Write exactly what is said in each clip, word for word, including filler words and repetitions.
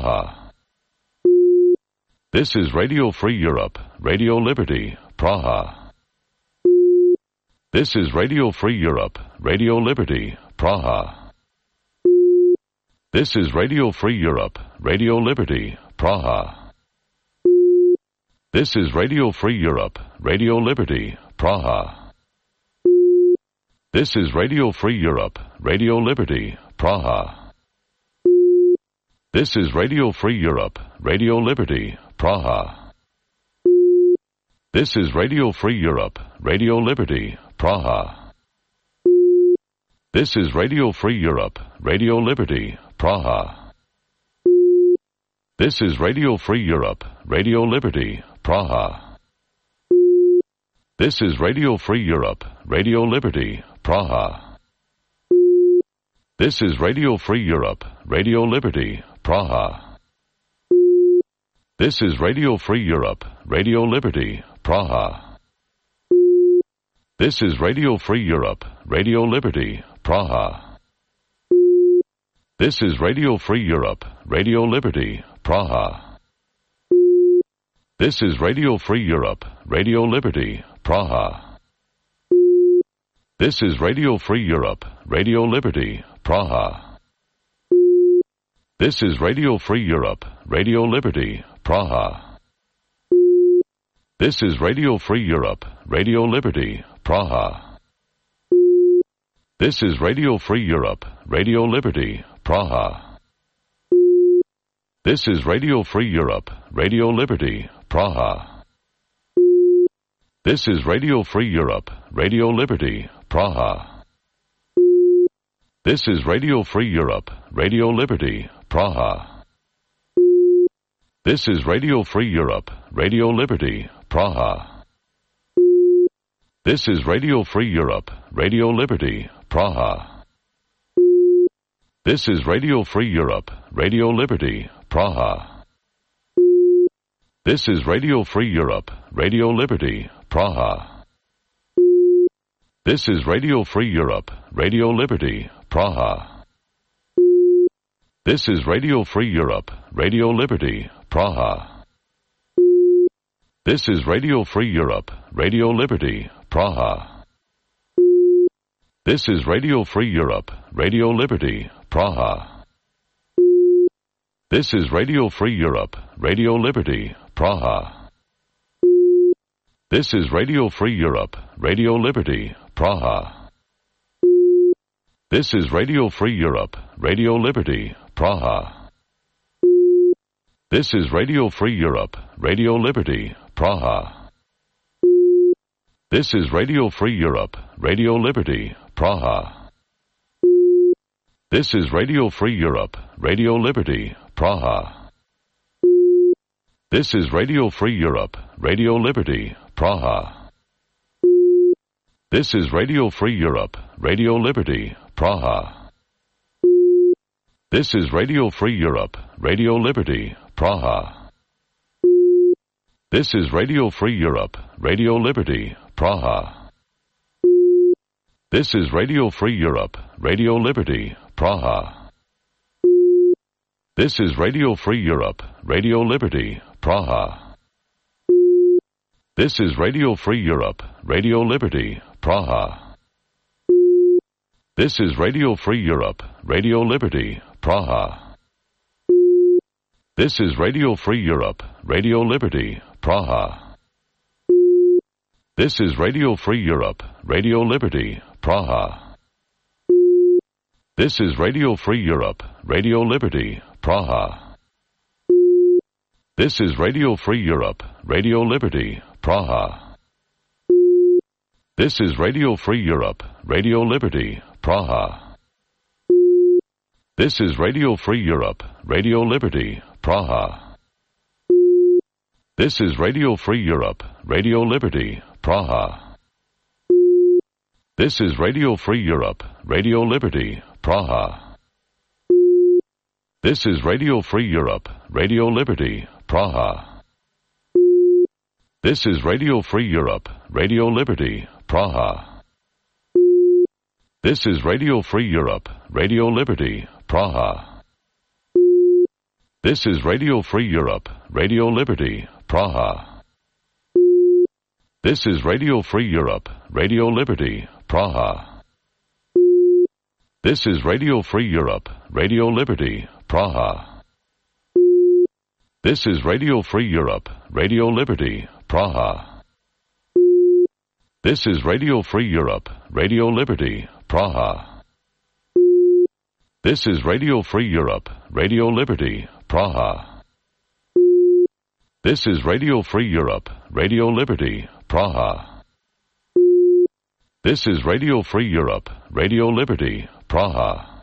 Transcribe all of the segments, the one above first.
Praha. This is Radio Free Europe, Radio Liberty, Praha. This is Radio Free Europe, Radio Liberty, Praha. This is Radio Free Europe, Radio Liberty, Praha. This is Radio Free Europe, Radio Liberty, Praha. This is Radio Free Europe, Radio Liberty, Praha. This is Radio Free Europe, Radio Liberty, Praha. This is Radio Free Europe, Radio Liberty, Praha. This is Radio Free Europe, Radio Liberty, Praha. This is Radio Free Europe, Radio Liberty, Praha. This is Radio Free Europe, Radio Liberty, Praha. This is Radio Free Europe, Radio Liberty, Praha. This is Radio Free Europe, Radio Liberty, Praha. This is Radio Free Europe, Radio Liberty, Praha. This is Radio Free Europe, Radio Liberty, Praha. This is Radio Free Europe, Radio Liberty, Praha. This is Radio Free Europe, Radio Liberty, Praha. This is Radio Free Europe, Radio Liberty, Praha. This is Radio Free Europe, Radio Liberty, Praha. This is Radio Free Europe, Radio Liberty, Praha. This is Radio Free Europe, Radio Liberty, Praha. This is Radio Free Europe, Radio Liberty, Praha. This is Radio Free Europe, Radio Liberty, Praha. This is Radio Free Europe, Radio Liberty, Praha. This is Radio Free Europe, Radio Liberty, Praha. This is Radio Free Europe, Radio Liberty, Praha. This is Radio Free Europe, Radio Liberty, Praha. This is Radio Free Europe, Radio Liberty, Praha. This is Radio Free Europe, Radio Liberty, Praha. This is Radio Free Europe, Radio Liberty, Praha. This is Radio Free Europe, Radio Liberty, Praha. This is Radio Free Europe, Radio Liberty, Praha. This is Radio Free Europe, Radio Liberty, Praha. This is Radio Free Europe, Radio Liberty, Praha. This is Radio Free Europe, Radio Liberty, Praha. This is Radio Free Europe, Radio Liberty, Praha. This is Radio Free Europe, Radio Liberty, Praha. This is Radio Free Europe, Radio Liberty, Praha. This is Radio Free Europe, Radio Liberty, Praha. This is Radio Free Europe, Radio Liberty, Praha. This is Radio Free Europe, Radio Liberty, Praha. This is Radio Free Europe, Radio Liberty, Praha. This is Radio Free Europe, Radio Liberty, Praha. This is Radio Free Europe, Radio Liberty, Praha. This is Radio Free Europe, Radio Liberty, Praha. This is Radio Free Europe, Radio Liberty, Praha. This is Radio Free Europe, Radio Liberty, Praha. This is Radio Free Europe, Radio Liberty, Praha. This is Radio Free Europe, Radio Liberty, Praha. This is Radio Free Europe, Radio Liberty, Praha. This is Radio Free Europe, Radio Liberty, Praha. This is Radio Free Europe, Radio Liberty, Praha. This is Radio Free Europe, Radio Liberty, Praha. This is Radio Free Europe, Radio Liberty, Praha. This is Radio Free Europe, Radio Liberty, Praha. This is Radio Free Europe, Radio Liberty, Praha. This is Radio Free Europe, Radio Liberty, Praha. This is Radio Free Europe, Radio Liberty, Praha. This is Radio Free Europe, Radio Liberty, Praha. This is Radio Free Europe, Radio Liberty, Praha. This is Radio Free Europe, Radio Liberty, Praha. This is Radio Free Europe, Radio Liberty, Praha. This is Radio Free Europe, Radio Liberty, Praha. This is Radio Free Europe, Radio Liberty, Praha.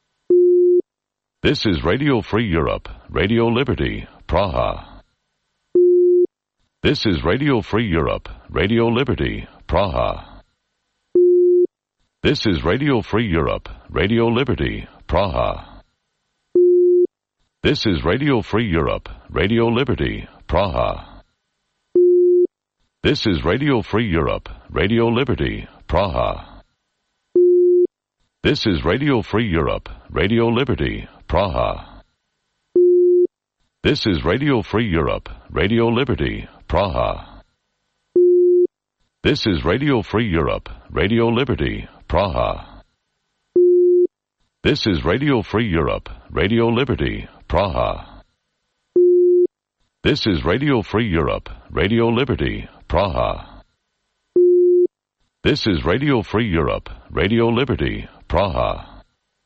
This is Radio Free Europe, Radio Liberty, Praha. This is Radio Free Europe, Radio Liberty, Praha. This is Radio Free Europe, Radio Liberty, Praha. This is Radio Free Europe, Radio Liberty, Praha. This is Radio Free Europe, Radio Liberty, Praha. This is Radio Free Europe, Radio Liberty, Praha. This is Radio Free Europe, Radio Liberty, Praha. This is Radio Free Europe, Radio Liberty, Praha. This is Radio Free Europe, Radio Liberty, Praha. This is Radio Free Europe, Radio Liberty, Praha. This is Radio Free Europe, Radio Liberty, Praha.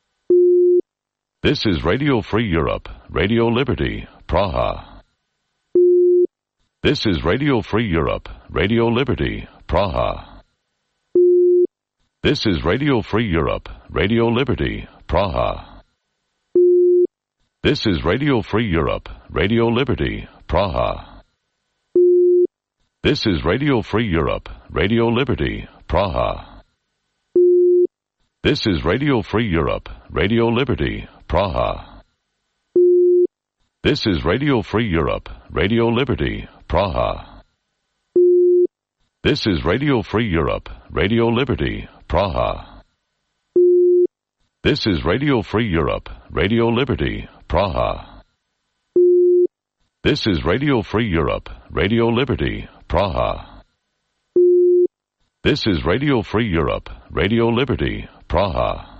This is Radio Free Europe, Radio Liberty, Praha. This is Radio Free Europe, Radio Liberty, Praha. This is Radio Free Europe, Radio Liberty, Praha. This is Radio Free Europe, Radio Liberty, Praha. This is Radio Free Europe, Radio Liberty, Praha. This is Radio Free Europe, Radio Liberty, Praha. This is Radio Free Europe, Radio Liberty, Praha. This is Radio Free Europe, Radio Liberty, Praha. This is Radio Free Europe, Radio Liberty, Praha. This is Radio Free Europe, Radio Liberty, Praha. This is Radio Free Europe, Radio Liberty, Praha.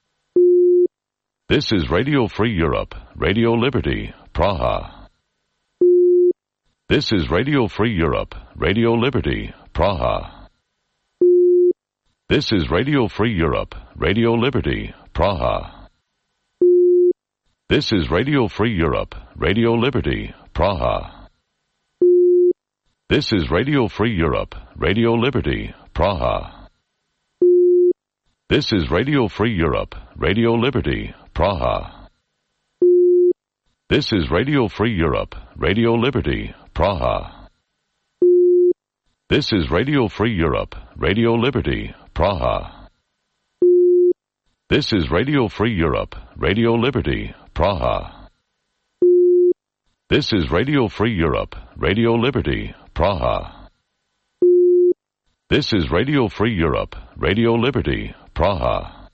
This is Radio Free Europe, Radio Liberty, Praha. This is Radio Free Europe, Radio Liberty, Praha. This is Radio Free Europe, Radio Liberty, Praha. This is Radio Free Europe, Radio Liberty, Praha. This is Radio Free Europe, Radio Liberty, Praha. This is Radio Free Europe, Radio Liberty, Praha. This is Radio Free Europe, Radio Liberty, Praha. This is Radio Free Europe, Radio Liberty, Praha. This is Radio Free Europe, Radio Liberty, Praha. This is Radio Free Europe, Radio Liberty, Praha. This is Radio Free Europe, Radio Liberty, Praha.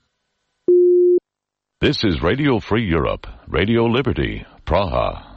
This is Radio Free Europe, Radio Liberty, Praha.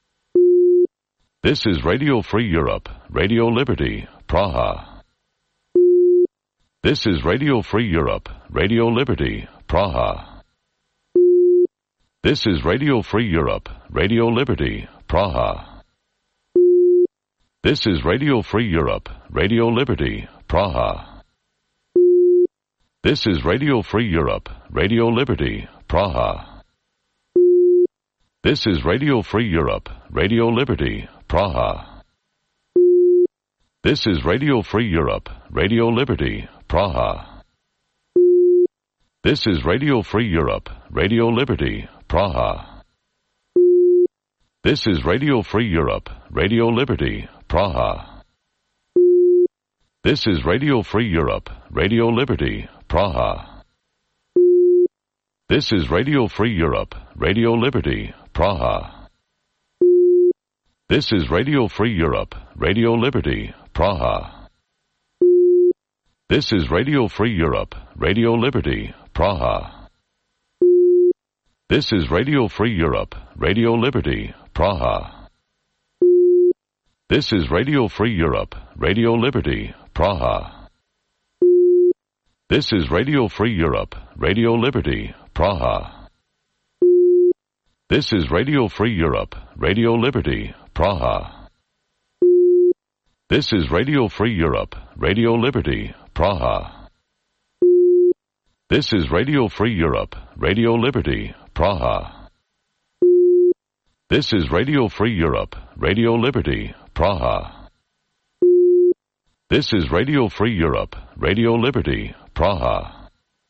This is Radio Free Europe, Radio Liberty, Praha. This is Radio Free Europe, Radio Liberty, Praha. This is Radio Free Europe, Radio Liberty, Praha. This is Radio Free Europe, Radio Liberty, Praha. This is Radio Free Europe, Radio Liberty, Praha. This is Radio Free Europe, Radio Liberty, Praha. This is Radio Free Europe, Radio Liberty, Praha. This is Radio Free Europe, Radio Liberty, Praha. This is Radio Free Europe, Radio Liberty, Praha. This is Radio Free Europe, Radio Liberty, Praha. This is Radio Free Europe, Radio Liberty, Praha. This is Radio Free Europe, Radio Liberty, Praha. This is Radio Free Europe, Radio Liberty, Praha. This is Radio Free Europe, Radio Liberty, Praha. This is Radio Free Europe, Radio Liberty, Praha. This is Radio Free Europe, Radio Liberty, Praha. This is Radio Free Europe, Radio Liberty, Praha. This is Radio Free Europe, Radio Liberty, Praha. This is Radio Free Europe, Radio Liberty, Praha. This is Radio Free Europe, Radio Liberty, Praha. This is Radio Free Europe, Radio Liberty, Praha.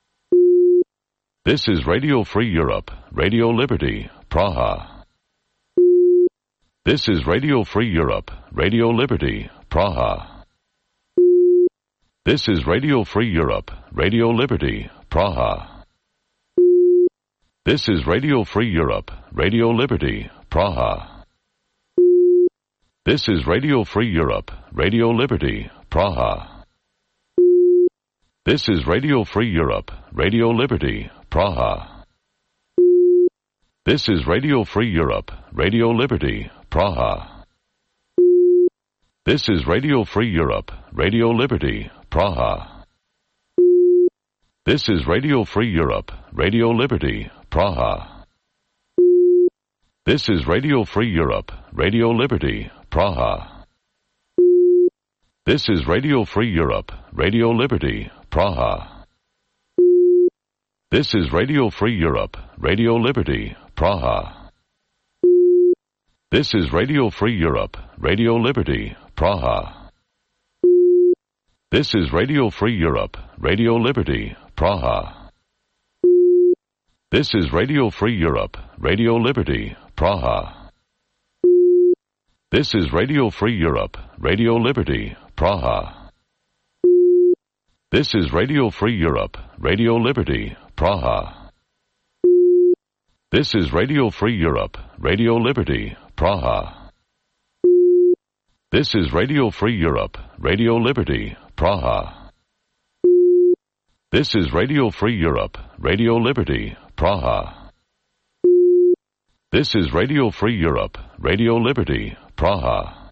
This is Radio Free Europe, Radio Liberty, Praha. This is Radio Free Europe, Radio Liberty, Praha. This is Radio Free Europe, Radio Liberty, Praha. This is Radio Free Europe, Radio Liberty, Praha. This is Radio Free Europe, Radio Liberty, Praha. This is Radio Free Europe, Radio Liberty, Praha. This is Radio Free Europe, Radio Liberty, Praha. This is Radio Free Europe, Radio Liberty, Praha. This is Radio Free Europe, Radio Liberty, Praha. This is Radio Free Europe, Radio Liberty, Praha. This is Radio Free Europe, Radio Liberty, Praha. This is Radio Free Europe, Radio Liberty, Praha. This is Radio Free Europe, Radio Liberty, Praha. This is Radio Free Europe, Radio Liberty, Praha. This is Radio Free Europe, Radio Liberty, Praha. This is Radio Free Europe, Radio Liberty, Praha. This is Radio Free Europe, Radio Liberty, Praha. This is Radio Free Europe, Radio Liberty, Praha. This is Radio Free Europe, Radio Liberty, Praha. This is Radio Free Europe, Radio Liberty, Praha. This is Radio Free Europe, Radio Liberty, Praha.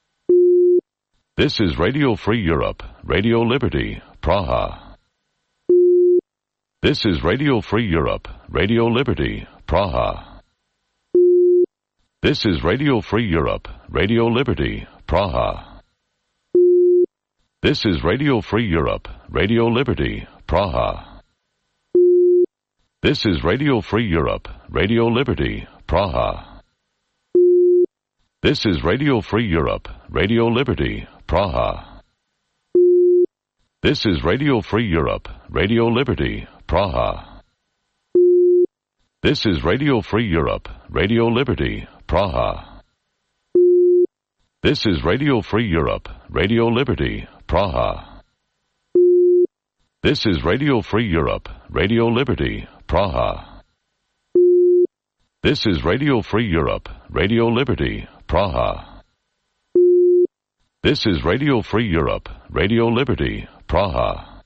This is Radio Free Europe, Radio Liberty, Praha. This is Radio Free Europe, Radio Liberty, Praha. This is Radio Free Europe, Radio Liberty, Praha. This is Radio Free Europe, Radio Liberty, Praha. This is Radio Free Europe, Radio Liberty, Praha. This is Radio Free Europe, Radio Liberty, Praha. This is Radio Free Europe, Radio Liberty, Praha. This is Radio Free Europe, Radio Liberty, Praha. This is Radio Free Europe, Radio Liberty, Praha. This is Radio Free Europe, Radio Liberty, Praha. This is Radio Free Europe, Radio Liberty, Praha. This is Radio Free Europe, Radio Liberty, Praha.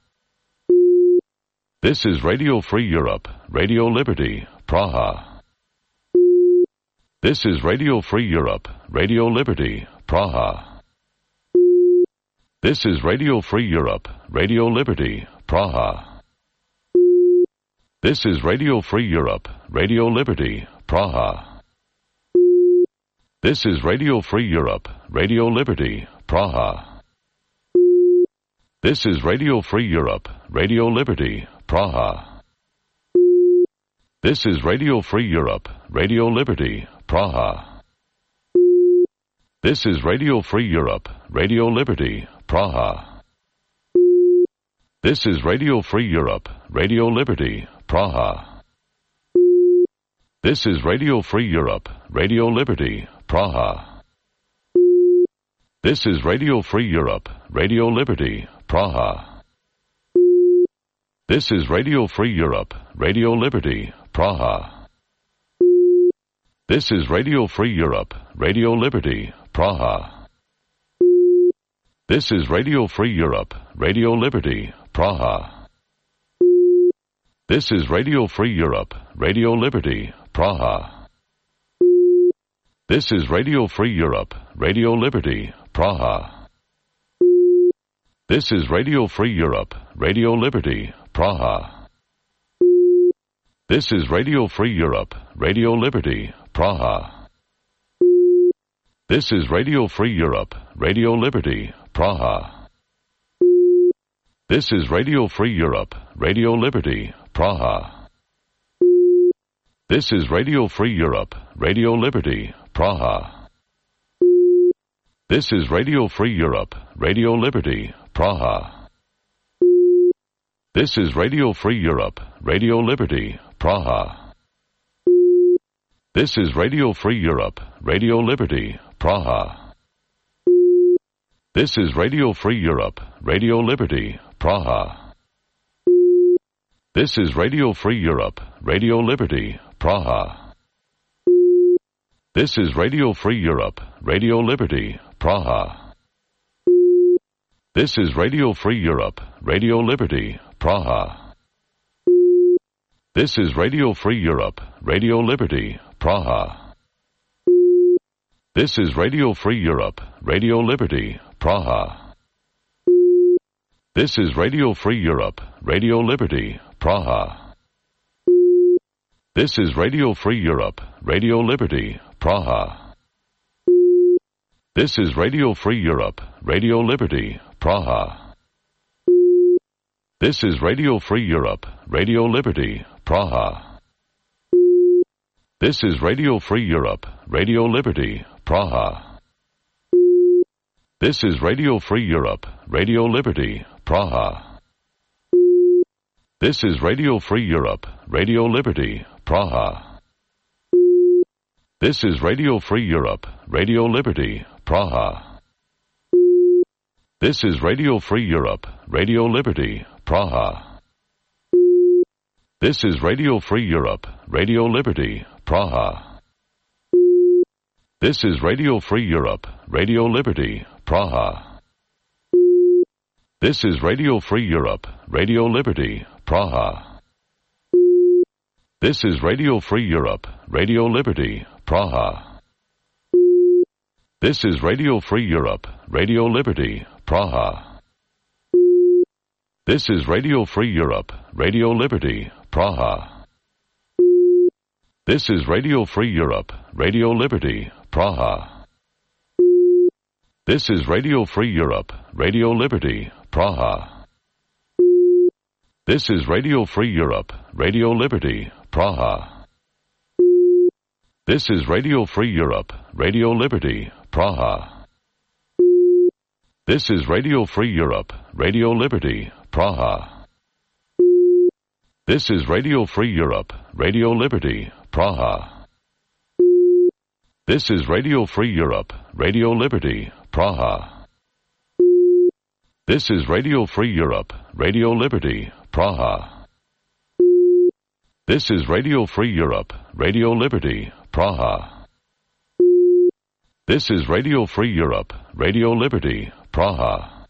This is Radio Free Europe, Radio Liberty, Praha. This is Radio Free Europe, Radio Liberty, Praha. This is Radio Free Europe, Radio Liberty, Praha. This is Radio Free Europe, Radio Liberty, Praha. This is Radio Free Europe, Radio Liberty, Praha. This is Radio Free Europe, Radio Liberty, Praha. This is Radio Free Europe, Radio Liberty, Praha. This is Radio Free Europe, Radio Liberty, Praha. This is Radio Free Europe, Radio Liberty, Praha. This is Radio Free Europe, Radio Liberty, Praha. This is Radio Free Europe, Radio Liberty, Praha. This is Radio Free Europe, Radio Liberty, Praha. This is Radio Free Europe, Radio Liberty, Praha. This is Radio Free Europe, Radio Liberty, Praha. This is Radio Free Europe, Radio Liberty, Praha. This is Radio Free Europe, Radio Liberty, Praha. This is Radio Free Europe, Radio Liberty, Praha. This is Radio Free Europe, Radio Liberty, Praha. This is Radio Free Europe, Radio Liberty, Praha. This is Radio Free Europe, Radio Liberty, Praha. This is Radio Free Europe, Radio Liberty, Praha. This is Radio Free Europe, Radio Liberty, Praha. This is Radio Free Europe, Radio Liberty, Praha. This is Radio Free Europe, Radio Liberty, Praha. This is Radio Free Europe, Radio Liberty, Praha. This is Radio Free Europe, Radio Liberty, Praha. This is Radio Free Europe, Radio Liberty, Praha. This is Radio Free Europe, Radio Liberty, Praha. This is Radio Free Europe, Radio Liberty, Praha. This is Radio Free Europe, Radio Liberty, Praha. This is Radio Free Europe, Radio Liberty, Praha. This is Radio Free Europe, Radio Liberty, Praha. This is Radio Free Europe, Radio Liberty, Praha. This is Radio Free Europe, Radio Liberty, Praha. This is Radio Free Europe, Radio Liberty, Praha. This is Radio Free Europe, Radio Liberty, Praha. This is Radio Free Europe, Radio Liberty, Praha. This is Radio Free Europe, Radio Liberty, Praha. This is Radio Free Europe, Radio Liberty, Praha. This is Radio Free Europe, Radio Liberty, Praha. This is Radio Free Europe, Radio Liberty, Praha. This is Radio Free Europe, Radio Liberty, Praha. This is Radio Free Europe, Radio Liberty, Praha. This is Radio Free Europe, Radio Liberty, Praha. This is Radio Free Europe, Radio Liberty, Praha. This is Radio Free Europe, Radio Liberty, Praha. This is Radio Free Europe, Radio Liberty, Praha. This is Radio Free Europe, Radio Liberty, Praha. This is Radio Free Europe, Radio Liberty, Praha. This is Radio Free Europe, Radio Liberty, Praha. This is Radio Free Europe, Radio Liberty, Praha. This is Radio Free Europe, Radio Liberty, Praha. This is Radio Free Europe, Radio Liberty, Praha. This is Radio Free Europe, Radio Liberty, Praha. This is Radio Free Europe, Radio Liberty, Praha.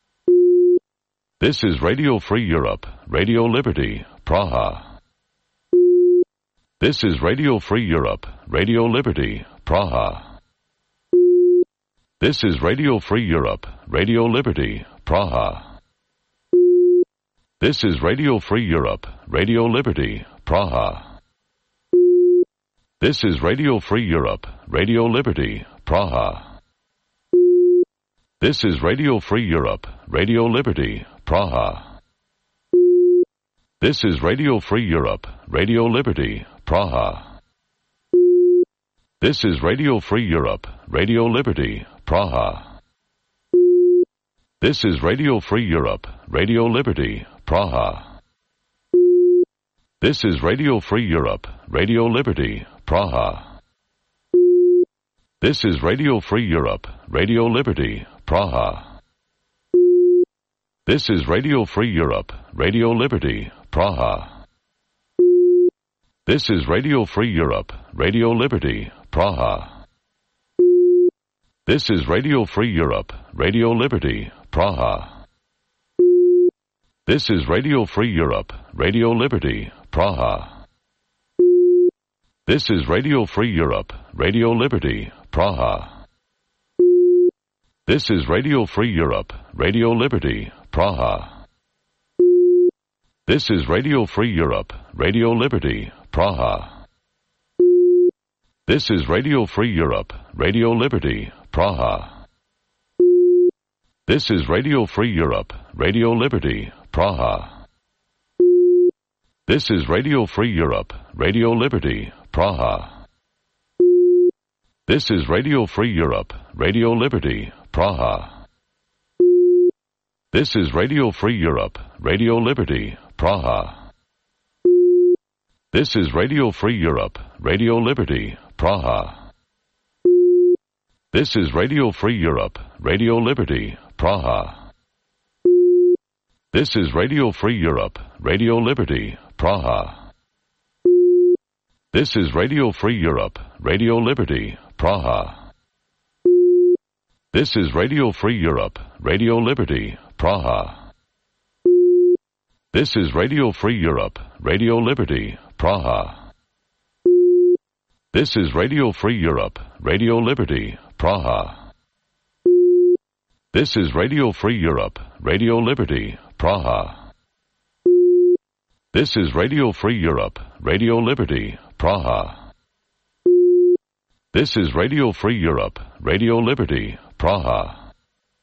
This is Radio Free Europe, Radio Liberty, Praha. This is Radio Free Europe, Radio Liberty, Praha. This is Radio Free Europe, Radio Liberty, Praha. This is Radio Free Europe, Radio Liberty, Praha. This is Radio Free Europe, Radio Liberty, Praha. This is Radio Free Europe, Radio Liberty, Praha. This is Radio Free Europe, Radio Liberty, Praha. This is Radio Free Europe, Radio Liberty, Praha. This is Radio Free Europe, Radio Liberty, Praha. This is Radio Free Europe, Radio Liberty, Praha. This is Radio Free Europe, Radio Liberty, Praha. This is Radio Free Europe, Radio Liberty, Praha. This is Radio Free Europe, Radio Liberty, Praha. This is Radio Free Europe, Radio Liberty, Praha. This is Radio Free Europe, Radio Liberty, Praha. This is Radio Free Europe, Radio Liberty, Praha. This is Radio Free Europe, Radio Liberty, Praha. This is Radio Free Europe, Radio Liberty, Praha. This is Radio Free Europe, Radio Liberty, Praha. This is Radio Free Europe, Radio Liberty, Praha. This is Radio Free Europe, Radio Liberty, Praha. This is Radio Free Europe, Radio Liberty, Praha. This is Radio Free Europe, Radio Liberty, Praha. This is Radio Free Europe, Radio Liberty, Praha. This is Radio Free Europe, Radio Liberty, Praha. This is Radio Free Europe, Radio Liberty, Praha. This is Radio Free Europe, Radio Liberty, Praha. This is Radio Free Europe, Radio Liberty, Praha. This is Radio Free Europe, Radio Liberty, Praha. This is Radio Free Europe, Radio Liberty, Praha. This is Radio Free Europe, Radio Liberty, Praha. This is Radio Free Europe, Radio Liberty, Praha. This is Radio Free Europe, Radio Liberty, Praha.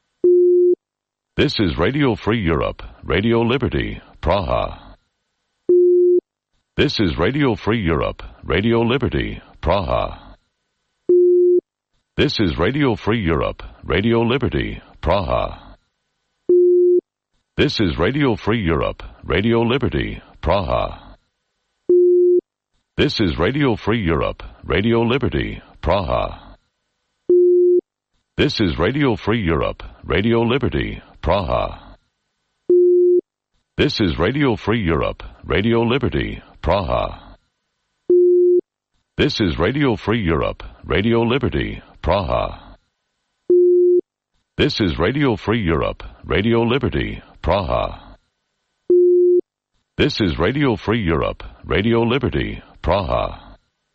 This is Radio Free Europe, Radio Liberty, Praha. This is Radio Free Europe, Radio Liberty, Praha. This is Radio Free Europe, Radio Liberty, Praha. This is Radio Free Europe, Radio Liberty, Praha. This is Radio Free Europe, Radio Liberty, Praha. This is Radio Free Europe, Radio Liberty, Praha. This is Radio Free Europe, Radio Liberty, Praha. This is Radio Free Europe, Radio Liberty, Praha. This is Radio Free Europe, Radio Liberty, Praha. This is Radio Free Europe, Radio Liberty, Praha.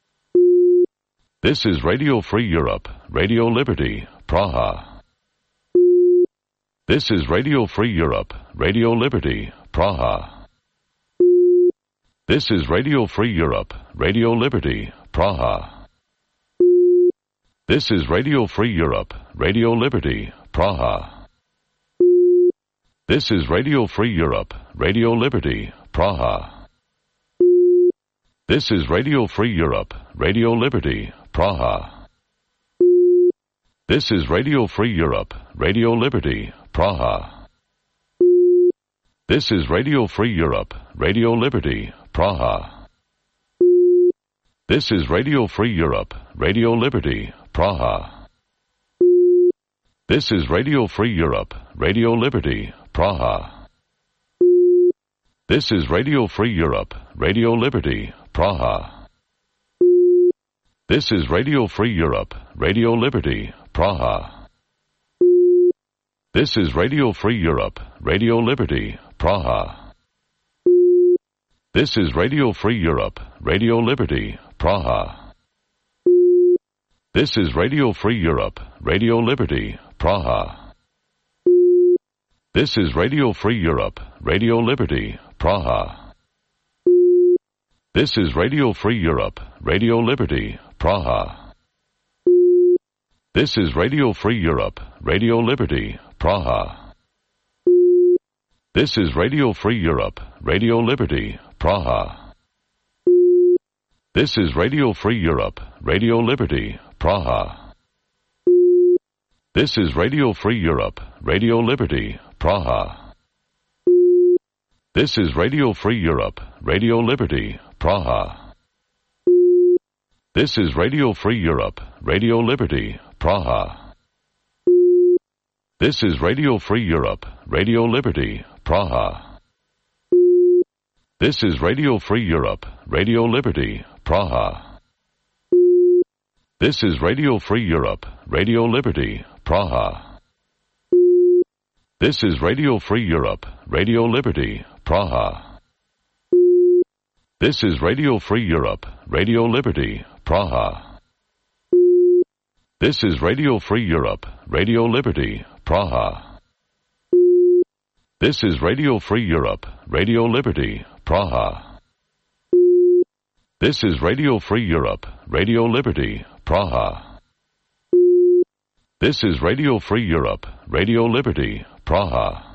This is Radio Free Europe, Radio Liberty, Praha. This is Radio Free Europe, Radio Liberty, Praha. This is Radio Free Europe, Radio Liberty, Praha. This is Radio Free Europe, Radio Liberty, Praha. This is Radio Free Europe, Radio Liberty, Praha. This is Radio Free Europe, Radio Liberty, Praha. This is Radio Free Europe, Radio Liberty, Praha. This is Radio Free Europe, Radio Liberty, Praha. This is Radio Free Europe, Radio Liberty, Praha. This is Radio Free Europe, Radio Liberty, Praha. This is Radio Free Europe, Radio Liberty, Praha. This is Radio Free Europe, Radio Liberty, Praha. This is Radio Free Europe, Radio Liberty, Praha. This is Radio Free Europe, Radio Liberty, Praha. This is Radio Free Europe, Radio Liberty, Praha. This is Radio Free Europe, Radio Liberty, Praha. This is Radio Free Europe, Radio Liberty, Praha. This is Radio Free Europe, Radio Liberty, Praha. This is Radio Free Europe, Radio Liberty, Praha. This is Radio Free Europe, Radio Liberty, Praha. This is Radio Free Europe, Radio Liberty, Praha. This is Radio Free Europe, Radio Liberty, Praha. This is Radio Free Europe, Radio Liberty, Praha. This is Radio Free Europe, Radio Liberty, Praha. This is Radio Free Europe, Radio Liberty, Praha. This is Radio Free Europe, Radio Liberty, Praha. This is Radio Free Europe, Radio Liberty, Praha. This is Radio Free Europe, Radio Liberty, Praha. This is Radio Free Europe, Radio Liberty, Praha. This is Radio Free Europe, Radio Liberty, Praha. This is Radio Free Europe, Radio Liberty, Praha. This is Radio Free Europe, Radio Liberty, Praha.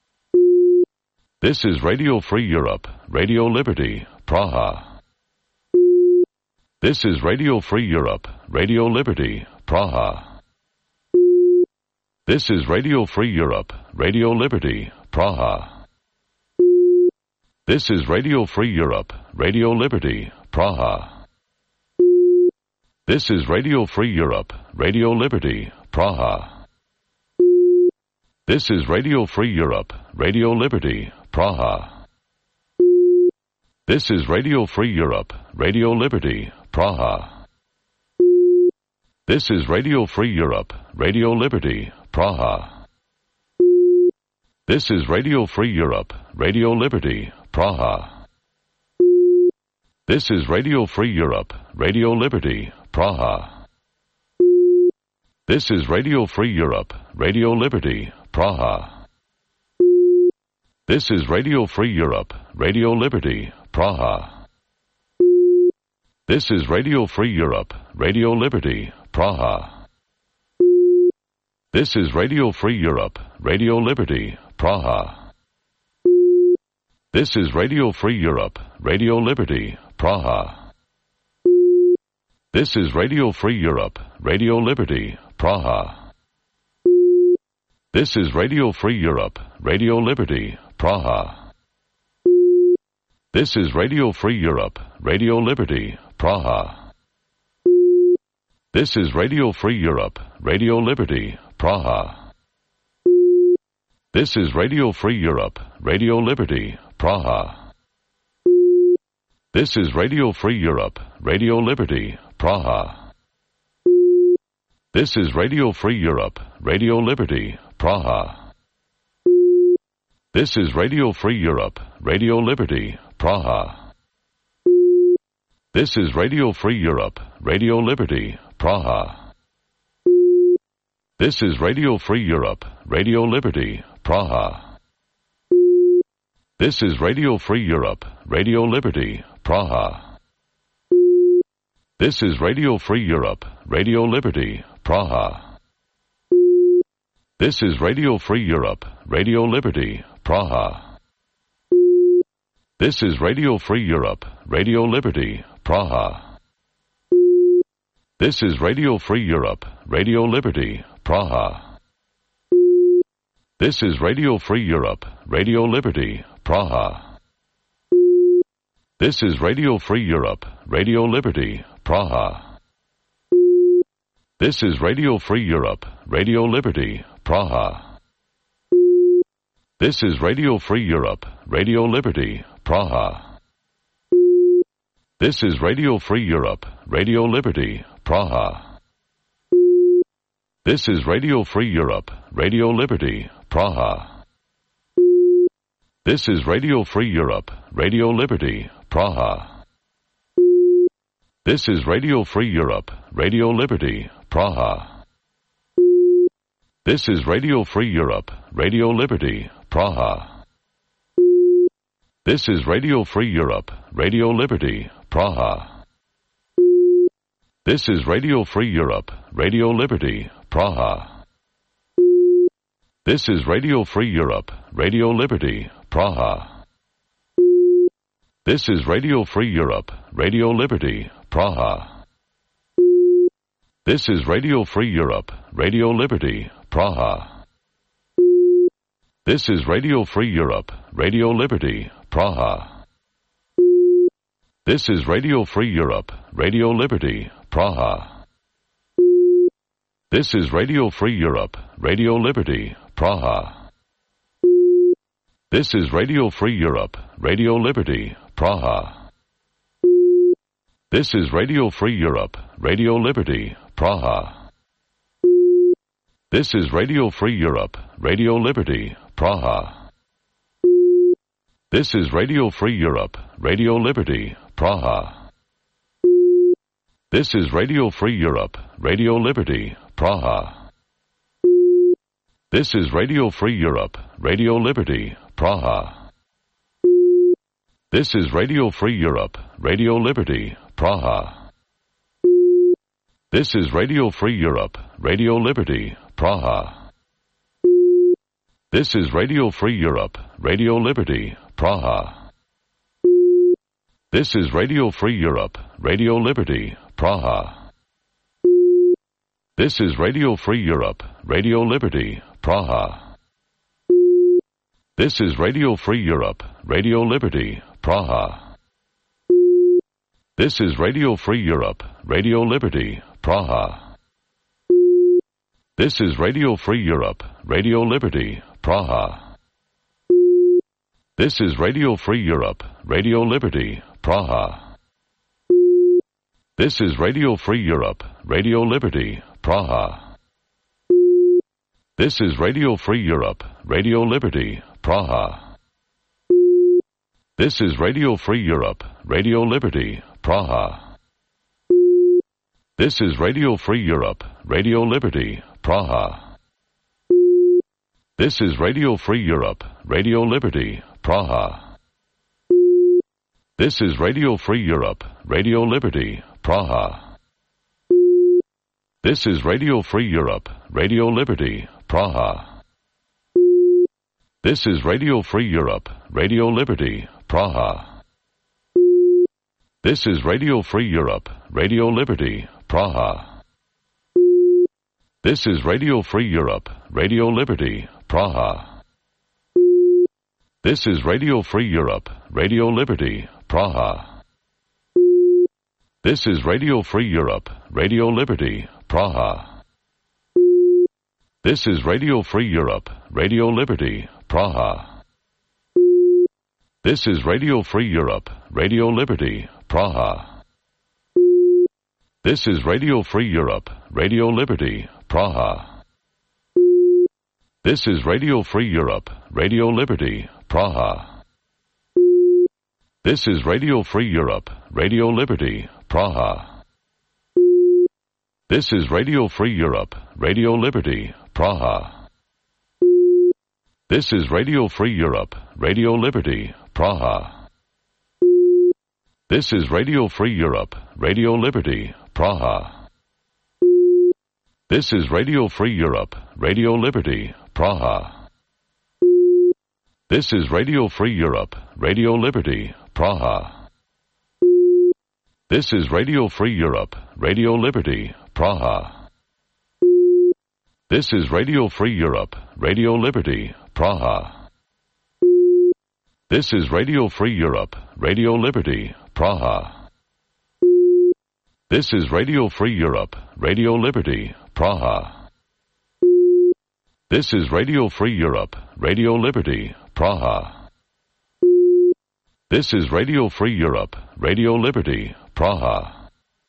This is Radio Free Europe, Radio Liberty, Praha. This is Radio Free Europe, Radio Liberty, Praha. This is Radio Free Europe, Radio Liberty, Praha. This is Radio Free Europe, Radio Liberty, Praha. This is Radio Free Europe, Radio Liberty, Praha. This is Radio Free Europe, Radio Liberty, Praha. This is Radio Free Europe, Radio Liberty, Praha. This is Radio Free Europe, Radio Liberty, Praha. This is Radio Free Europe, Radio Liberty, Praha. This is Radio Free Europe, Radio Liberty, Praha. This is Radio Free Europe, Radio Liberty, Praha. This is Radio Free Europe, Radio Liberty, Praha. This is Radio Free Europe, Radio Liberty, Praha. This is Radio Free Europe, Radio Liberty, Praha. This is Radio Free Europe, Radio Liberty, Praha. This is Radio Free Europe, Radio Liberty, Praha. This is Radio Free Europe, Radio Liberty, Praha. This is Radio Free Europe, Radio Liberty, Praha. This is Radio Free Europe, Radio Liberty, Praha. This is Radio Free Europe, Radio Liberty, Praha. This is Radio Free Europe, Radio Liberty, Praha. This is Radio Free Europe, Radio Liberty, Praha. This is Radio Free Europe, Radio Liberty, Praha. This is Radio Free Europe, Radio Liberty, Praha. This is Radio Free Europe, Radio Liberty, Praha. This is Radio Free Europe, Radio Liberty, Praha. This is Radio Free Europe, Radio Liberty, Praha. This is Radio Free Europe, Radio Liberty, Praha. This is Radio Free Europe, Radio Liberty, Praha. This is Radio Free Europe, Radio Liberty, Praha. This is Radio Free Europe, Radio Liberty, Praha. This is Radio Free Europe, Radio Liberty, Praha. This is Radio Free Europe, Radio Liberty, Praha. This is Radio Free Europe, Radio Liberty, Praha. This is Radio Free Europe, Radio Liberty, Praha. This is Radio Free Europe, Radio Liberty, Praha. This is Radio Free Europe, Radio Liberty, Praha. This is Radio Free Europe, Radio Liberty, Praha. This is Radio Free Europe, Radio Liberty, Praha. This is Radio Free Europe, Radio Liberty, Praha. This is Radio Free Europe, Radio Liberty, Praha. This is Radio Free Europe, Radio Liberty, Praha. This is Radio Free Europe, Radio Liberty, Praha. This is Radio Free Europe, Radio Liberty, Praha. This is Radio Free Europe, Radio Liberty, Praha. This is Radio Free Europe, Radio Liberty, Praha. This is Radio Free Europe, Radio Liberty, Praha. This is Radio Free Europe, Radio Liberty, Praha. This is Radio Free Europe, Radio Liberty, Praha. This is Radio Free Europe, Radio Liberty, Praha. This is Radio Free Europe, Radio Liberty, Praha. This is Radio Free Europe, Radio Liberty, Praha. This is Radio Free Europe, Radio Liberty, Praha. This is Radio Free Europe, Radio Liberty, Praha. This is Radio Free Europe, Radio Liberty, Praha. This is Radio Free Europe, Radio Liberty, Praha. This is Radio Free Europe, Radio Liberty, Praha. This is Radio Free Europe, Radio Liberty, Praha. This is Radio Free Europe, Radio Liberty, Praha. This is Radio Free Europe, Radio Liberty, Praha. This is Radio Free Europe, Radio Liberty, Praha. This is Radio Free Europe, Radio Liberty, Praha. This is Radio Free Europe, Radio Liberty, Praha. This is Radio Free Europe, Radio Liberty, Praha. This is Radio Free Europe, Radio Liberty, Praha. This is Radio Free Europe, Radio Liberty, Praha. This is Radio Free Europe, Radio Liberty, Praha. This is Radio Free Europe, Radio Liberty, Praha. This is Radio Free Europe, Radio Liberty, Praha. This is Radio Free Europe, Radio Liberty, Praha. This is Radio Free Europe, Radio Liberty, Praha. This is Radio Free Europe, Radio Liberty, Praha. This is Radio Free Europe, Radio Liberty, Praha. This is Radio Free Europe, Radio Liberty, Praha. This is Radio Free Europe, Radio Liberty, Praha. This is Radio Free Europe, Radio Liberty, Praha. This is Radio Free Europe, Radio Liberty, Praha. This is Radio Free Europe, Radio Liberty, Praha. This is Radio Free Europe, Radio Liberty, Praha. This is Radio Free Europe, Radio Liberty, Praha. This is Radio Free Europe, Radio Liberty, Praha. This is Radio Free Europe, Radio Liberty, Praha. This is Radio Free Europe, Radio Liberty, Praha. This is Radio Free Europe, Radio Liberty, Praha. This is Radio Free Europe, Radio Liberty, Praha. This is Radio Free Europe, Radio Liberty, Praha. This is Radio Free Europe, Radio Liberty, Praha. This is Radio Free Europe, Radio Liberty, Praha. This is Radio Free Europe, Radio Liberty, Praha. This is Radio Free Europe, Radio Liberty, Praha.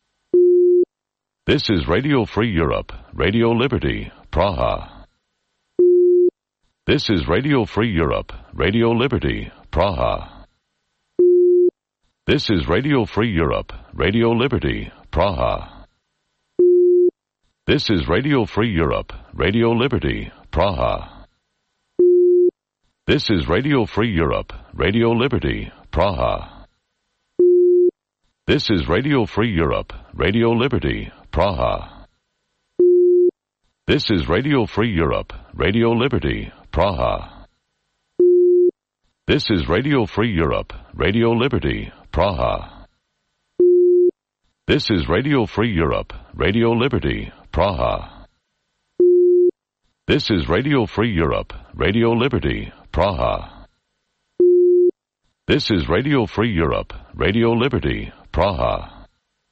This is Radio Free Europe, Radio Liberty, Praha. This is Radio Free Europe, Radio Liberty, Praha. This is Radio Free Europe, Radio Liberty, Praha. This is Radio Free Europe, Radio Liberty, Praha. This is Radio Free Europe, Radio Liberty, Praha. This is Radio Free Europe, Radio Liberty, Praha. This is Radio Free Europe, Radio Liberty, Praha. This is Radio Free Europe, Radio Liberty, Praha. This is Radio Free Europe, Radio Liberty, Praha. This is Radio Free Europe, Radio Liberty, Praha. This is Radio Free Europe, Radio Liberty, Praha.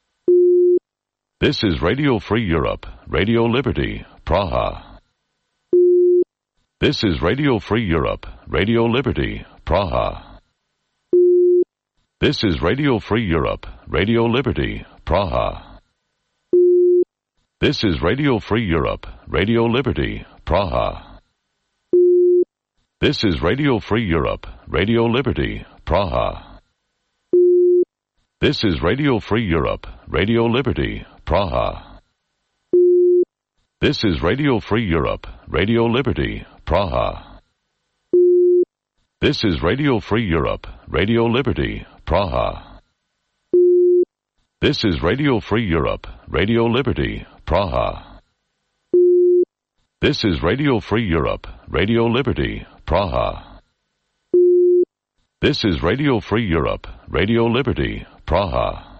This is Radio Free Europe, Radio Liberty, Praha. This is Radio Free Europe, Radio Liberty, Praha. This is Radio Free Europe, Radio Liberty, Praha. This is Radio Free Europe, Radio Liberty, Praha. This is Radio Free Europe, Radio Liberty, Praha. This is Radio Free Europe, Radio Liberty, Praha. This is Radio Free Europe, Radio Liberty, Praha. This is Radio Free Europe, Radio Liberty, Praha. This is Radio Free Europe, Radio Liberty, Praha. This is Radio Free Europe, Radio Liberty, Praha. This is Radio Free Europe, Radio Liberty, Praha.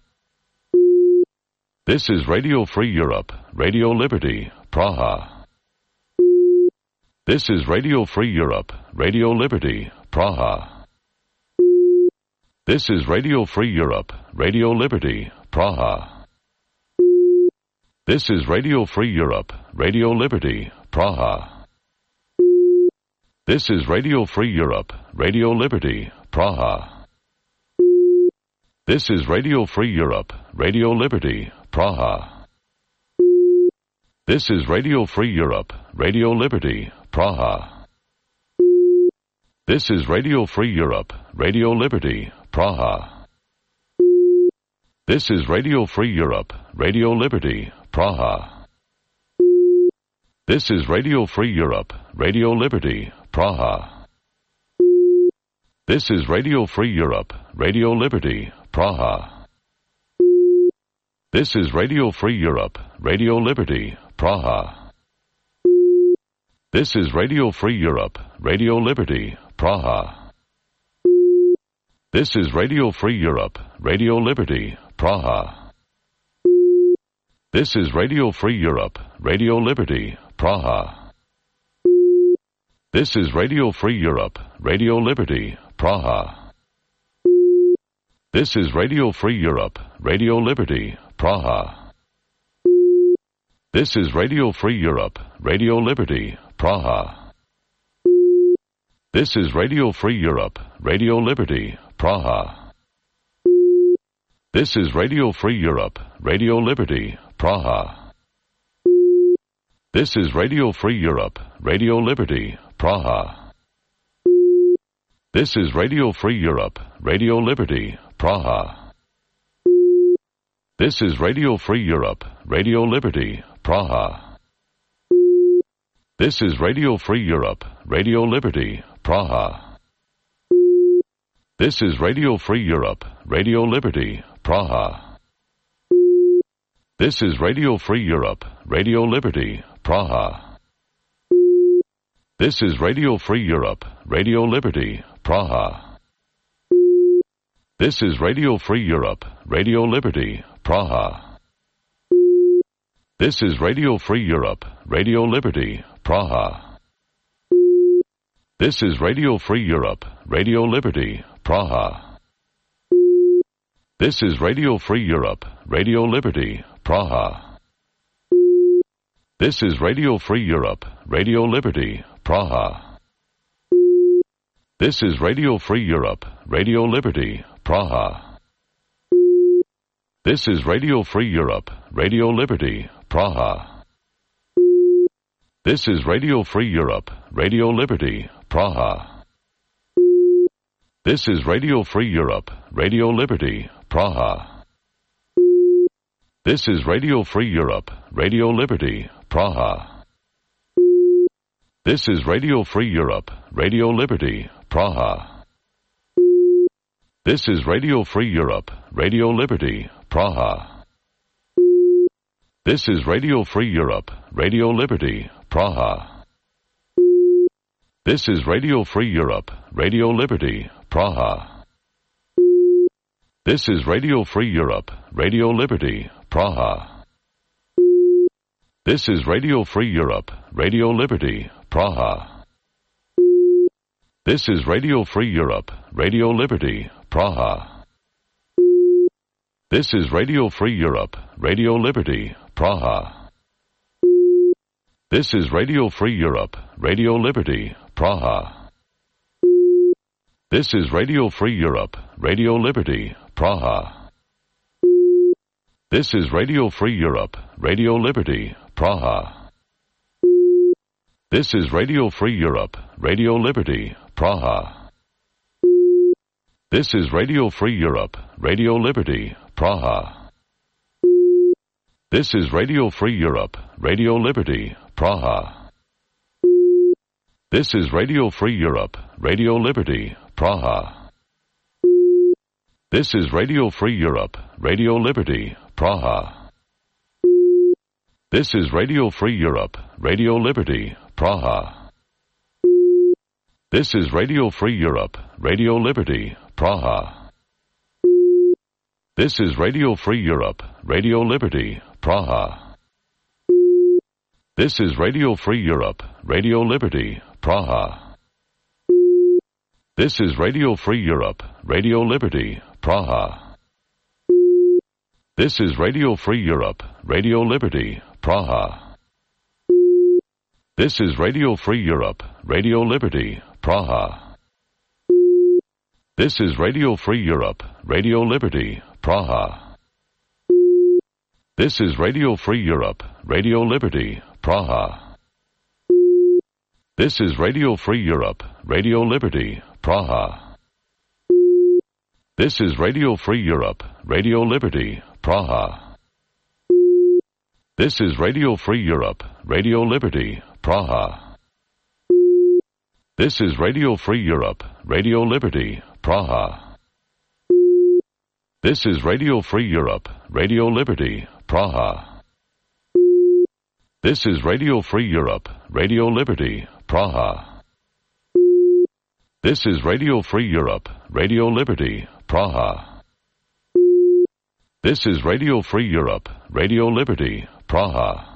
This is Radio Free Europe, Radio Liberty, Praha. This is Radio Free Europe, Radio Liberty, Praha. This is Radio Free Europe, Radio Liberty, Praha. This is Radio Free Europe, Radio Liberty, Praha. This is Radio Free Europe, Radio Liberty, Praha. This is Radio Free Europe, Radio Liberty, Praha. This is Radio Free Europe, Radio Liberty, Praha. This is Radio Free Europe, Radio Liberty, Praha. This is Radio Free Europe, Radio Liberty, Praha. This is Radio Free Europe, Radio Liberty, Praha. This is Radio Free Europe, Radio Liberty, Praha. This is Radio Free Europe, Radio Liberty, Praha. This is Radio Free Europe, Radio Liberty, Praha. This is Radio Free Europe, Radio Liberty, Praha. This is Radio Free Europe, Radio Liberty, Praha. This is Radio Free Europe, Radio Liberty, Praha. This is Radio Free Europe, Radio Liberty, Praha. This is Radio Free Europe, Radio Liberty, Praha. This is Radio Free Europe, Radio Liberty, Praha. This is Radio Free Europe, Radio Liberty, Praha. This is Radio Free Europe, Radio Liberty, Praha. This is Radio Free Europe, Radio Liberty, Praha. This is Radio Free Europe, Radio Liberty, Praha. This is Radio Free Europe, Radio Liberty, Praha. This is Radio Free Europe, Radio Liberty, Praha. This is Radio Free Europe, Radio Liberty, Praha. This is Radio Free Europe, Radio Liberty, Praha. This is Radio Free Europe, Radio Liberty, Praha. This is Radio Free Europe, Radio Liberty, Praha. This is Radio Free Europe, Radio Liberty, Praha. This is Radio Free Europe, Radio Liberty, Praha. This is Radio Free Europe, Radio Liberty, Praha. This is Radio Free Europe, Radio Liberty, Praha. This is Radio Free Europe, Radio Liberty, Praha. This is Radio Free Europe, Radio Liberty, Praha. This is Radio Free Europe, Radio Liberty, Praha. This is Radio Free Europe, Radio Liberty, Praha. This is Radio Free Europe, Radio Liberty, Praha. This is Radio Free Europe, Radio Liberty, Praha. This is Radio Free Europe, Radio Liberty, Praha. This is Radio Free Europe, Radio Liberty, Praha. This is Radio Free Europe, Radio Liberty, Praha. This is Radio Free Europe, Radio Liberty, Praha. This is Radio Free Europe, Radio Liberty, Praha. This is Radio Free Europe, Radio Liberty, Praha. This is Radio Free Europe, Radio Liberty, Praha. This is Radio Free Europe, Radio Liberty, Praha. This is Radio Free Europe, Radio Liberty, Praha. This is Radio Free Europe, Radio Liberty, Praha. This is Radio Free Europe, Radio Liberty, Praha. This is Radio Free Europe, Radio Liberty, Praha. This is Radio Free Europe, Radio Liberty, Praha. This is Radio Free Europe, Radio Liberty, Praha. This is Radio Free Europe, Radio Liberty, Praha. This is Radio Free Europe, Radio Liberty, Praha. This is Radio Free Europe, Radio Liberty, Praha. This is Radio Free Europe, Radio Liberty, Praha. This is Radio Free Europe, Radio Liberty, Praha. This is Radio Free Europe, Radio Liberty, Praha. This is Radio Free Europe, Radio Liberty, Praha. This is Radio Free Europe, Radio Liberty, Praha. This is Radio Free Europe, Radio Liberty, Praha. This is Radio Free Europe, Radio Liberty, Praha. This is Radio Free Europe, Radio Liberty, Praha. This is Radio Free Europe, Radio Liberty, Praha. This is Radio Free Europe, Radio Liberty, Praha. This is Radio Free Europe, Radio Liberty, Praha. This is Radio Free Europe, Radio Liberty, Praha. This is Radio Free Europe, Radio Liberty, Praha. This is Radio Free Europe, Radio Liberty, Praha.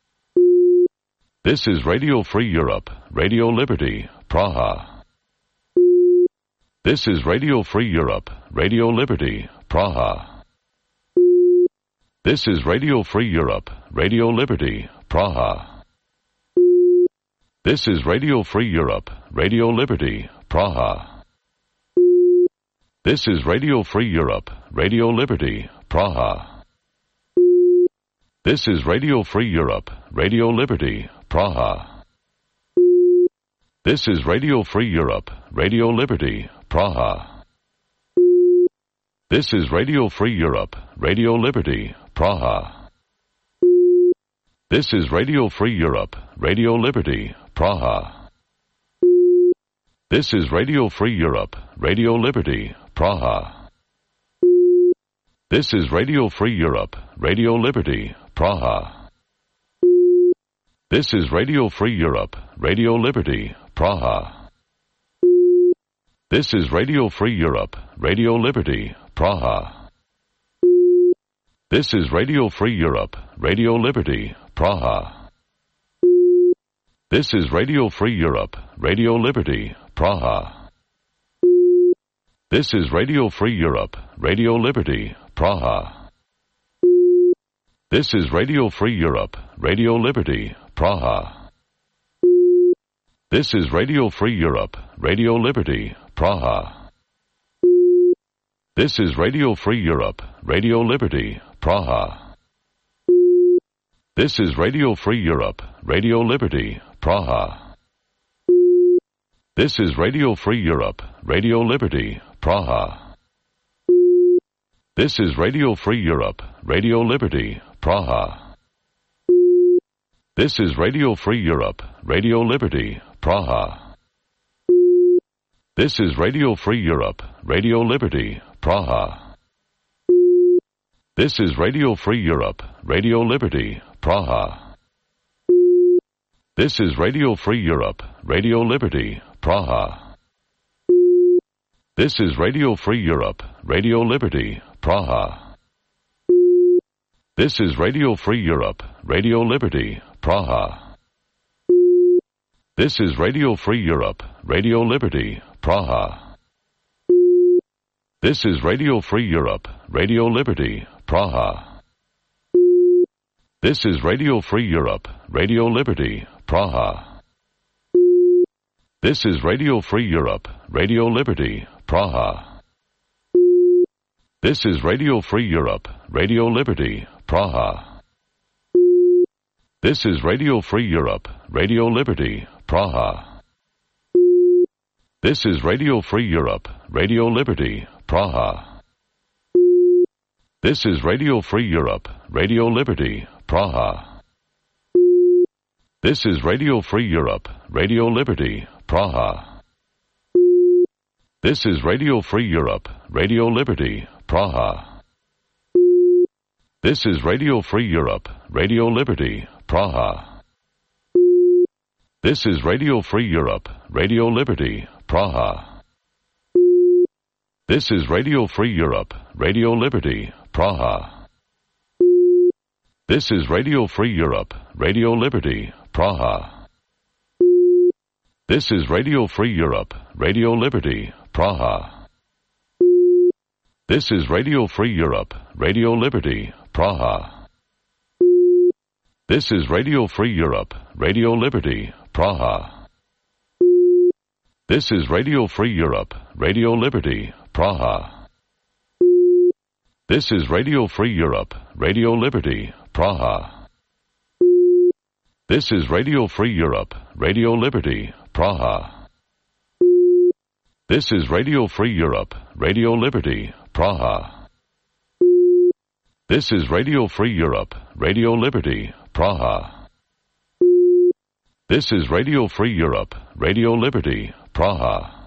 This is Radio Free Europe, Radio Liberty, Praha. This is Radio Free Europe, Radio Liberty, Praha. This is Radio Free Europe, Radio Liberty, Praha. This is Radio Free Europe, Radio Liberty, Praha. This is Radio Free Europe, Radio Liberty, Praha. This is Radio Free Europe, Radio Liberty, Praha. This is Radio Free Europe, Radio Liberty, Praha. This is Radio Free Europe, Radio Liberty, Praha. This is Radio Free Europe, Radio Liberty, Praha. This is Radio Free Europe, Radio Liberty, Praha. This is Radio Free Europe, Radio Liberty, Praha. This is Radio Free Europe, Radio Liberty, Praha. This is Radio Free Europe, Radio Liberty, Praha. This is Radio Free Europe, Radio Liberty, Praha. This is Radio Free Europe, Radio Liberty, Praha. This is Radio Free Europe, Radio Liberty, Praha. This is Radio Free Europe, Radio Liberty, Praha. This is Radio Free Europe, Radio Liberty, Praha. This is Radio Free Europe, Radio Liberty, Praha. This is Radio Free Europe, Radio Liberty, Praha. This is Radio Free Europe, Radio Liberty, Praha. This is Radio Free Europe, Radio Liberty, Praha. This is Radio Free Europe, Radio Liberty, Praha. This is Radio Free Europe, Radio Liberty, Praha. This is Radio Free Europe, Radio Liberty, Praha. This is Radio Free Europe, Radio Liberty, Praha. This is Radio Free Europe, Radio Liberty, Praha. This is Radio Free Europe, Radio Liberty, Praha. This is Radio Free Europe, Radio Liberty, Praha. This is Radio Free Europe, Radio Liberty, Praha. This is Radio Free Europe, Radio Liberty, Praha. This is Radio Free Europe, Radio Liberty, Praha. This is Radio Free Europe, Radio Liberty, Praha. This is Radio Free Europe, Radio Liberty, Praha. This is Radio Free Europe, Radio Liberty, Praha. This is Radio Free Europe, Radio Liberty, Praha. This is Radio Free Europe, Radio Liberty, Praha. This is Radio Free Europe, Radio Liberty, Praha. This is Radio Free Europe, Radio Liberty, Praha. This is Radio Free Europe, Radio Liberty, Praha. This is Radio Free Europe, Radio Liberty, Praha. This is Radio Free Europe, Radio Liberty, Praha. This is Radio Free Europe, Radio Liberty, Praha. This is Radio Free Europe, Radio Liberty, Praha. This is Radio Free Europe, Radio Liberty, Praha. This is Radio Free Europe, Radio Liberty, Praha. This is Radio Free Europe, Radio Liberty, Praha. This is Radio Free Europe, Radio Liberty, Praha. This is Radio Free Europe, Radio Liberty, Praha. This is Radio Free Europe, Radio Liberty, Praha. This is Radio Free Europe, Radio Liberty, Praha.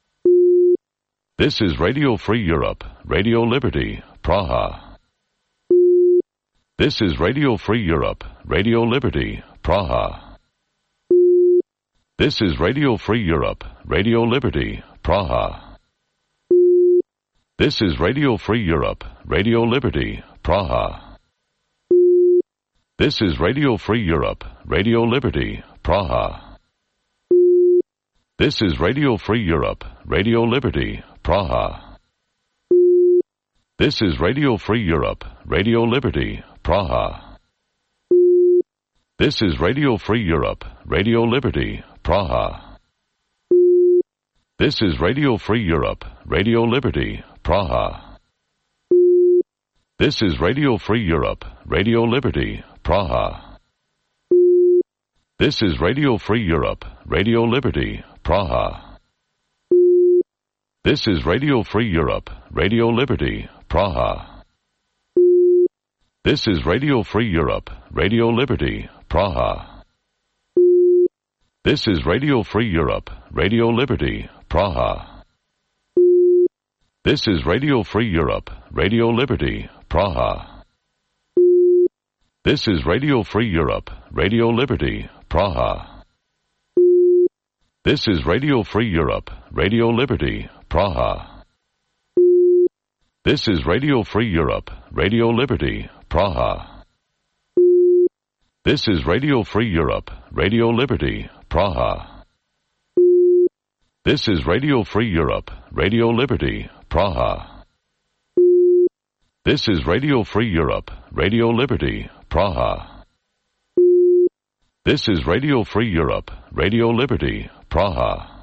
This is Radio Free Europe, Radio Liberty, Praha. This is Radio Free Europe, Radio Liberty, Praha. This is Radio Free Europe, Radio Liberty, Praha. This is Radio Free Europe, Radio Liberty, Praha. This is Radio Free Europe, Radio Liberty, Praha. This is Radio Free Europe, Radio Liberty, Praha. This is Radio Free Europe, Radio Liberty, Praha. This is Radio Free Europe, Radio Liberty, Praha. This is Radio Free Europe, Radio Liberty, Praha. This is Radio Free Europe, Radio Liberty, Praha. This is Radio Free Europe, Radio Liberty, Praha. This is Radio Free Europe, Radio Liberty, Praha. This is Radio Free Europe, Radio Liberty, Praha. This is Radio Free Europe, Radio Liberty, Praha. This is Radio Free Europe, Radio Liberty, Praha. This is Radio Free Europe, Radio Liberty, Praha. This is Radio Free Europe, Radio Liberty, Praha. This is Radio Free Europe, Radio Liberty, Praha. This is Radio Free Europe, Radio Liberty, Praha. This is Radio Free Europe, Radio Liberty, Praha. This is Radio Free Europe, Radio Liberty, Praha. This is Radio Free Europe, Radio Liberty, Praha.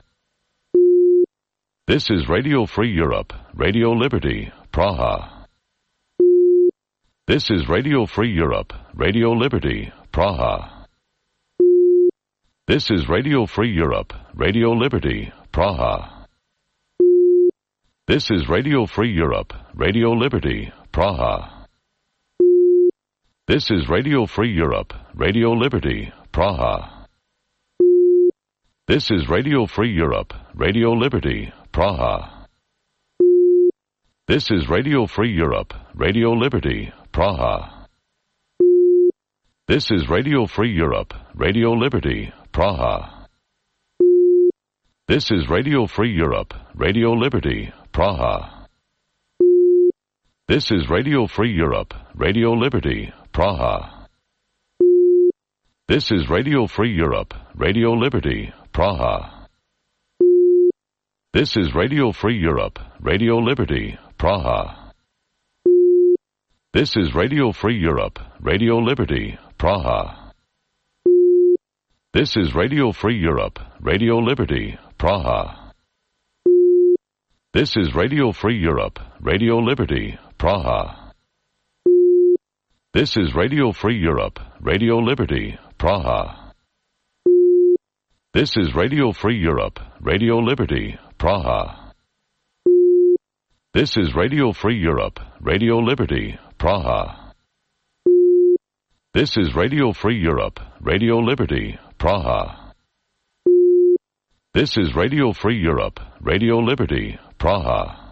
This is Radio Free Europe, Radio Liberty, Praha. This is Radio Free Europe, Radio Liberty, Praha. This is Radio Free Europe, Radio Liberty, Praha. This is Radio Free Europe, Radio Liberty, Praha. This is Radio Free Europe, Radio Liberty, Praha. This is Radio Free Europe, Radio Liberty, Praha. This is Radio Free Europe, Radio Liberty, Praha. This is Radio Free Europe, Radio Liberty, Praha. This is Radio Free Europe, Radio Liberty, Praha. This is Radio Free Europe, Radio Liberty, Praha. This is Radio Free Europe, Radio Liberty, Praha. This is Radio Free Europe, Radio Liberty, Praha. This is Radio Free Europe, Radio Liberty, Praha. This is Radio Free Europe, Radio Liberty, Praha. This is Radio Free Europe, Radio Liberty, Praha. This is Radio Free Europe, Radio Liberty, Praha. This is Radio Free Europe, Radio Liberty, Praha. This is Radio Free Europe, Radio Liberty, Praha. This is Radio Free Europe, Radio Liberty, Praha. This is Radio Free Europe, Radio Liberty, Praha.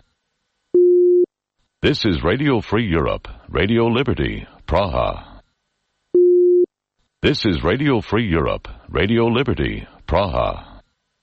This is Radio Free Europe, Radio Liberty, Praha. This is Radio Free Europe, Radio Liberty, Praha.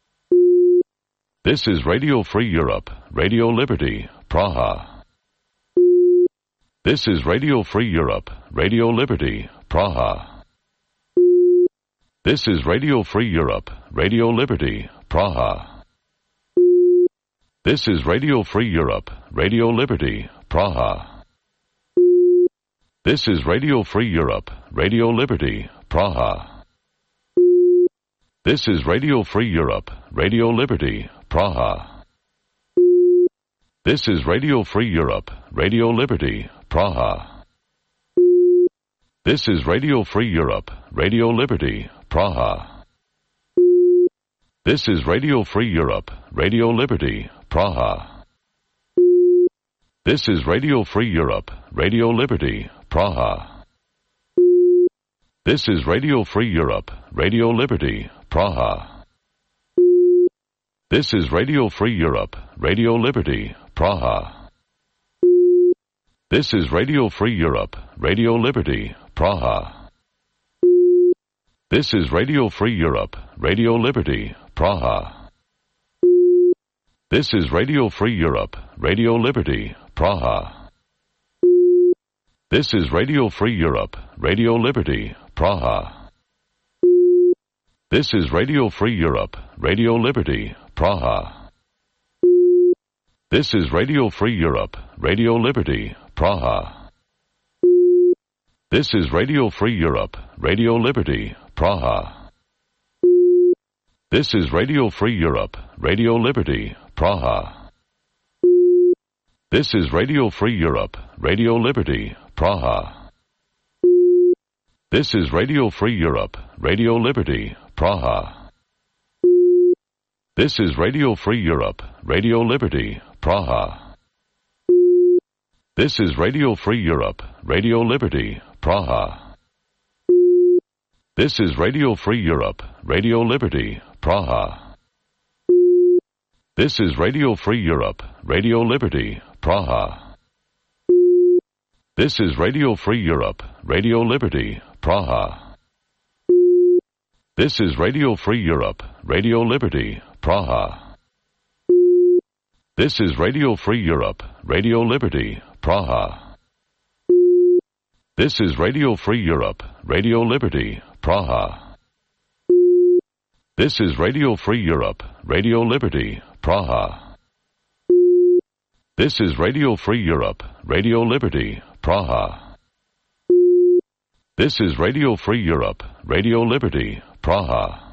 This is Radio Free Europe, Radio Liberty, Praha. This is Radio Free Europe, Radio Liberty, Praha. This is Radio Free Europe, Radio Liberty, Praha. This is Radio Free Europe, Radio Liberty, Praha. This is Radio Free Europe, Radio Liberty, Praha. This is Radio Free Europe, Radio Liberty, Praha. This is Radio Free Europe, Radio Liberty, Praha. This is Radio Free Europe, Radio Liberty, Praha. This is Radio Free Europe, Radio Liberty, Praha. This is Radio Free Europe, Radio Liberty, Praha. This is Radio Free Europe, Radio Liberty, Praha. This is Radio Free Europe, Radio Liberty, Praha. This is Radio Free Europe, Radio Liberty, Praha. This is Radio Free Europe, Radio Liberty, Praha. This is Radio Free Europe, Radio Liberty, Praha. This is Radio Free Europe, Radio Liberty, Praha. This is Radio Free Europe, Radio Liberty, Praha. This is Radio Free Europe, Radio Liberty, Praha. This is Radio Free Europe, Radio Liberty, Praha. This is Radio Free Europe, Radio Liberty, Praha. This is Radio Free Europe, Radio Liberty, Praha. This is Radio Free Europe, Radio Liberty, Praha. This is Radio Free Europe, Radio Liberty, Praha. This is Radio Free Europe, Radio Liberty, Praha. This is Radio Free Europe, Radio Liberty, Praha. This is Radio Free Europe, Radio Liberty, Praha. This is Radio Free Europe, Radio Liberty, Praha. This is Radio Free Europe, Radio Liberty, Praha. This is Radio Free Europe, Radio Liberty, Praha. This is Radio Free Europe, Radio Liberty, Praha. This is Radio Free Europe, Radio Liberty, Praha. This is Radio Free Europe, Radio Liberty, Praha. This is Radio Free Europe, Radio Liberty, Praha.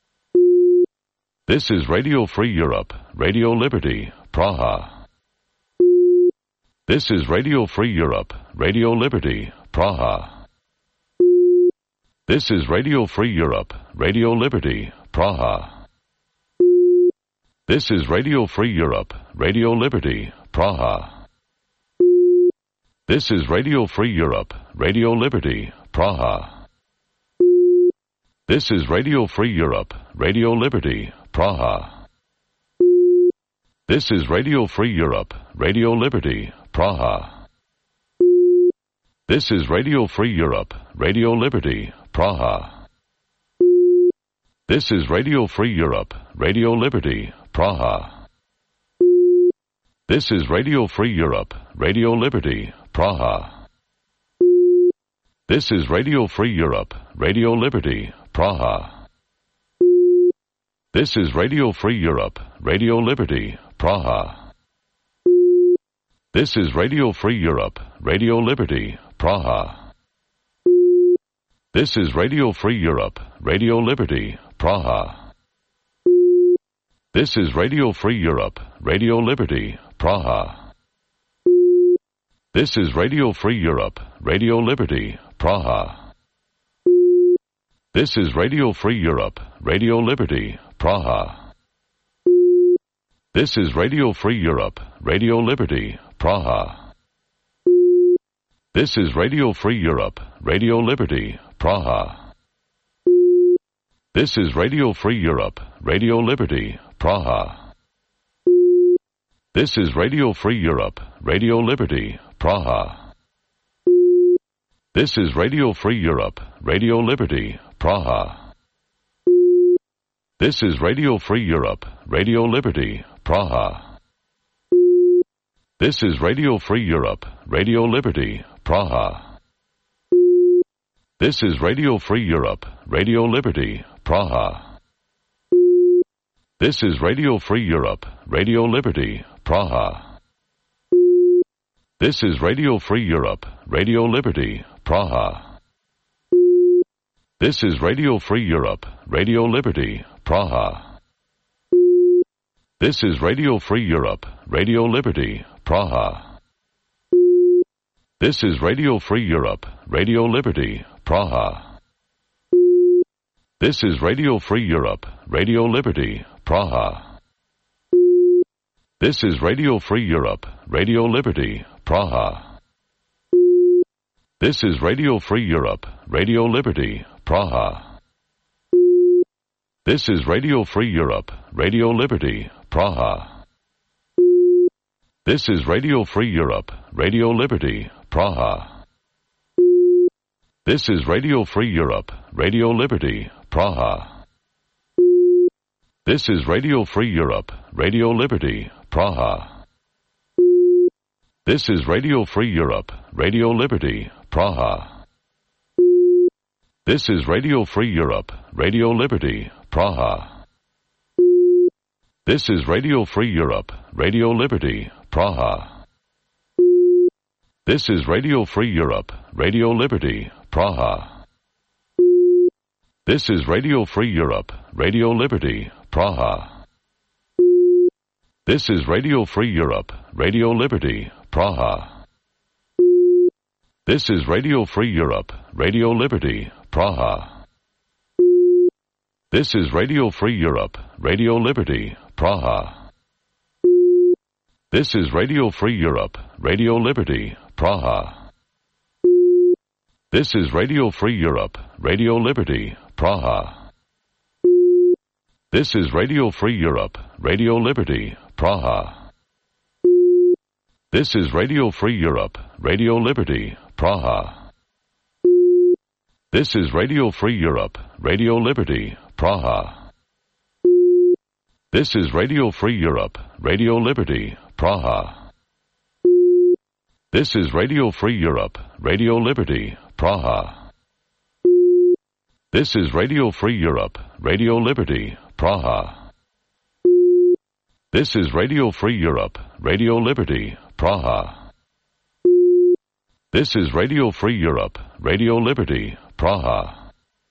This is Radio Free Europe, Radio Liberty, Praha. This is Radio Free Europe, Radio Liberty, Praha. This is Radio Free Europe, Radio Liberty, Praha. This is Radio Free Europe, Radio Liberty, Praha. This is Radio Free Europe, Radio Liberty, Praha. This is Radio Free Europe, Radio Liberty, Praha. This is Radio Free Europe, Radio Liberty, Praha. This is Radio Free Europe, Radio Liberty, Praha. This is Radio Free Europe, Radio Liberty, Praha. This is Radio Free Europe, Radio Liberty, Praha. This is Radio Free Europe, Radio Liberty, Praha. This is Radio Free Europe, Radio Liberty, Praha. This is Radio Free Europe, Radio Liberty, Praha. This is Radio Free Europe, Radio Liberty, Praha. This is Radio Free Europe, Radio Liberty, Praha. This is Radio Free Europe, Radio Liberty, Praha. This is Radio Free Europe, Radio Liberty, Praha. This is Radio Free Europe, Radio Liberty, Praha. This is Radio Free Europe, Radio Liberty, Praha. This is Radio Free Europe, Radio Liberty, Praha. This is Radio Free Europe, Radio Liberty, Praha. This is Radio Free Europe, Radio Liberty, Praha. This is Radio Free Europe, Radio Liberty, Praha. This is Radio Free Europe, Radio Liberty, Praha. This is Radio Free Europe, Radio Liberty, Praha. This is Radio Free Europe, Radio Liberty, Praha. This is Radio Free Europe, Radio Liberty, Praha. This is Radio Free Europe, Radio Liberty, Praha. This is Radio Free Europe, Radio Liberty, Praha. This is Radio Free Europe, Radio Liberty, Praha. This is Radio Free Europe, Radio Liberty, Praha. This is Radio Free Europe, Radio Liberty, Praha. This is Radio Free Europe, Radio Liberty, Praha. This is Radio Free Europe, Radio Liberty, Praha. This is Radio Free Europe, Radio Liberty, Praha. This is Radio Free Europe, Radio Liberty, Praha. This is Radio Free Europe, Radio Liberty, Praha. This is Radio Free Europe, Radio Liberty, Praha. This is Radio Free Europe, Radio Liberty, Praha. This is Radio Free Europe, Radio Liberty, Praha. This is Radio Free Europe, Radio Liberty, Praha. This is Radio Free Europe, Radio Liberty, Praha. This is Radio Free Europe, Radio Liberty, Praha. This is Radio Free Europe, Radio Liberty, Praha. This is Radio Free Europe, Radio Liberty, Praha. This is Radio Free Europe, Radio Liberty, Praha. This is Radio Free Europe, Radio Liberty, Praha. This is Radio Free Europe, Radio Liberty, Praha. This is Radio Free Europe, Radio Liberty, Praha. This is Radio Free Europe, Radio Liberty, Praha. This is Radio Free Europe, Radio Liberty, Praha. This is Radio Free Europe, Radio Liberty, Praha. This is Radio Free Europe, Radio Liberty, Praha. This is Radio Free Europe, Radio Liberty, Praha. This is Radio Free Europe, Radio Liberty, Praha.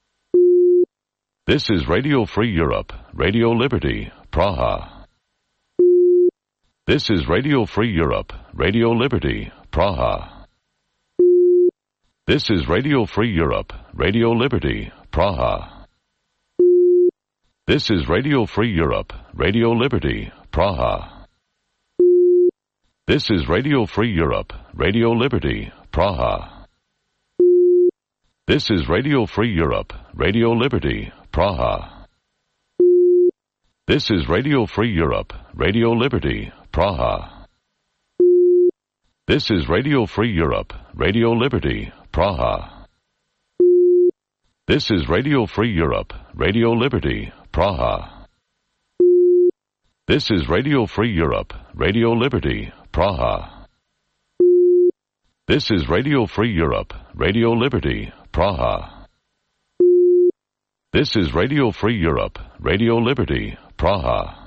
This is Radio Free Europe, Radio Liberty, Praha. This is Radio Free Europe, Radio Liberty, Praha. This is Radio Free Europe, Radio Liberty, Praha. This is Radio Free Europe, Radio Liberty, Praha. This is Radio Free Europe, Radio Liberty, Praha. This is Radio Free Europe, Radio Liberty, Praha. This is Radio Free Europe, Radio Liberty, Praha. This is Radio Free Europe, Radio Liberty, Praha. This is Radio Free Europe, Radio Liberty, Praha. This is Radio Free Europe, Radio Liberty, Praha. This is Radio Free Europe, Radio Liberty, Praha. This is Radio Free Europe, Radio Liberty, Praha.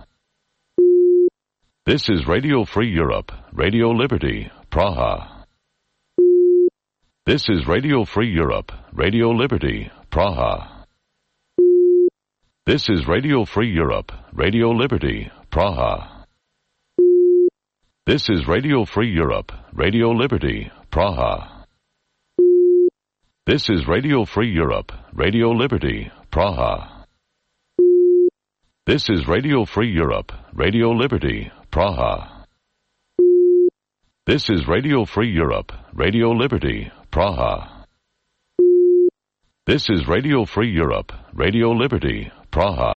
This is Radio Free Europe, Radio Liberty, Praha. This is Radio Free Europe, Radio Liberty, Praha. This is Radio Free Europe, Radio Liberty, Praha. This is Radio Free Europe, Radio Liberty, Praha. This is Radio Free Europe, Radio Liberty, Praha. This is Radio Free Europe, Radio Liberty, Praha. This is Radio Free Europe, Radio Liberty, Praha. This is Radio Free Europe, Radio Liberty, Praha.